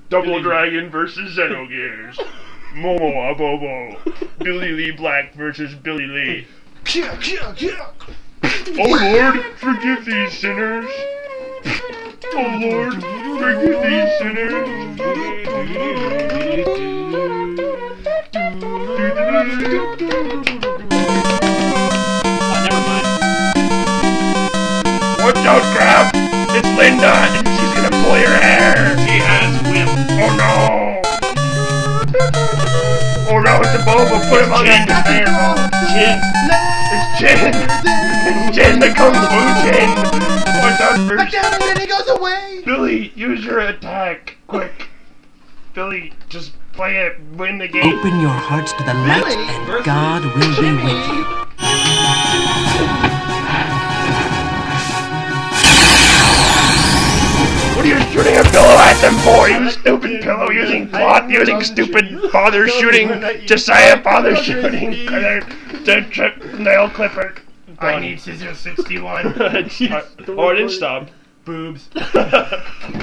Double Dragon versus Xenogears. Momo Abobo. Billy Lee Black versus Billy Lee. Oh Lord, forgive these sinners. Oh Lord, forgive these sinners. Never mind. Watch out, Crab! It's Linda, and she's gonna pull your hair! She has whip. Oh no! Oh no, it's a Boba! Put him on that hair! Chin. It's Jin! It's Jin, the Kung Fu Jin! Watch out for... Back down and then he goes away! Billy, use your attack! Quick! Billy, just play it, win the game! Open your hearts to the light Billy and versus God will be with you. What are you shooting a pillow at them for? You stupid pillow using cloth, using stupid father shooting, Josiah father shooting, nail clipper. I need scissors 61. Oh, I didn't stop. Boobs.